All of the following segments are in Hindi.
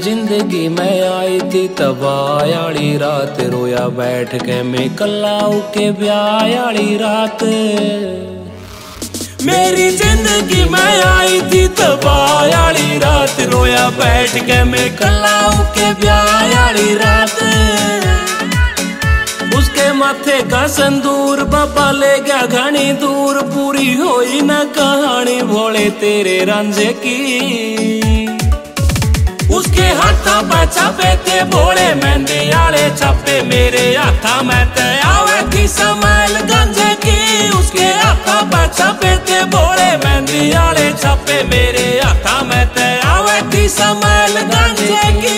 जिंदगी में आई थी तबायाली रात, रोया बैठ के मैं कल्लाऊ के ब्यायाली रात। मेरी जिंदगी में आई थी तबायाली रात, रोया बैठ के मैं कल्लाऊ के ब्यायाली रात। उसके माथे का संदूर बाबा ले गया घनी दूर, पूरी होई ना कहानी भोले तेरे रांझे की। उसके हाथा पे छापे थे भोले मेहंदी आले छापे, मेरे हाथा में ते आवे थी समैल गंजे की। उसके हाथा पे छापे थे भोले मेहंदी आले छापे, मेरे हाथा में ते आवे थी समैल गंजे की।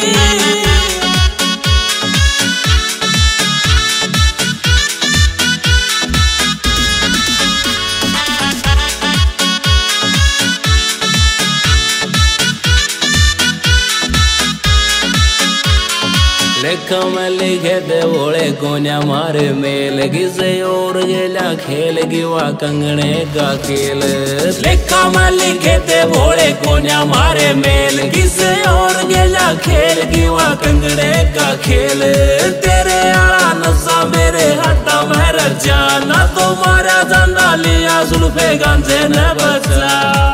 लेखा में लिखे दे भोले कोन्या मारे मेल, किसे और गेला खेल गिवा कंगने का खेल। लेखा में लिखे दे भोले कोन्या मारे मेल, किसे और गेला खेल गिवा कंगने का खेल। तेरे आला नशा मेरे हट्टा में रचा, ना तो मारा जाना लिया जुल्फे गांजे न बचा।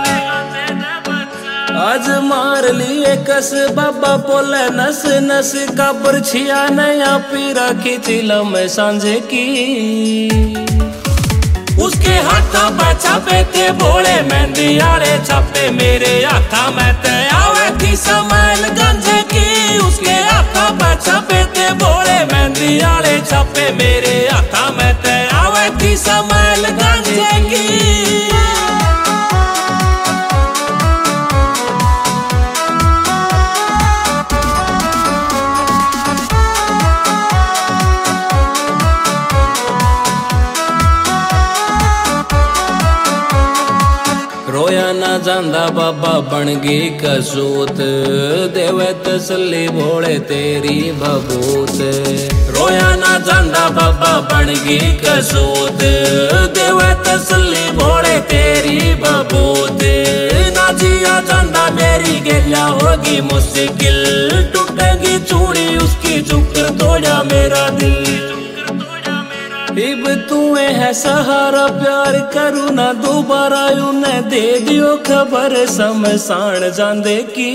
आज मार लिए कस बाबा बोले नस नस का बरछिया नया पीरा की चिलम में सांझे की। उसके हाथा पे छापे थे भोले मेहंदी आले छापे, मेरे हाथा में ते आवे थी समैल गंजे की। उसके हाथा पे छापे थे भोले मेहंदी आले छापे, मेरे हाथा में ते आवे थी समैल गंजे की। रोया ना जांदा बाबा बन गई कसूत, देवे तसल्ली भोले तेरी भभूत। रोया ना जांदा बाबा बन गई कसूत, देवे तसल्ली भोले तेरी भभूत। ना जिया जांदा मेरी गेला होगी मुश्किल, टूटेगी चूड़ी उसकी झुकर तोड़ा मेरा दिल। इब तू है सहारा प्यार करू ना दोबारा, उन्हें दे दियो खबर शमशान जांदे की।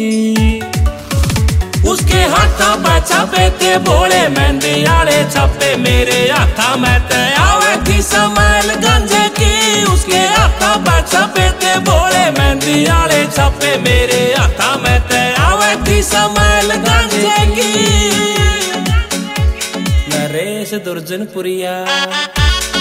उसके हाथा पे छापे थे भोले मेहंदी आले छापे, मेरे हाथा में ते आवे थी समैल गंजे की। उसके हाथा पे छापे थे भोले मेहंदी आले छापे, मेरे हाथा में ते आवे थी समैल गंजे की। नरेश दुर्जनपुरिया।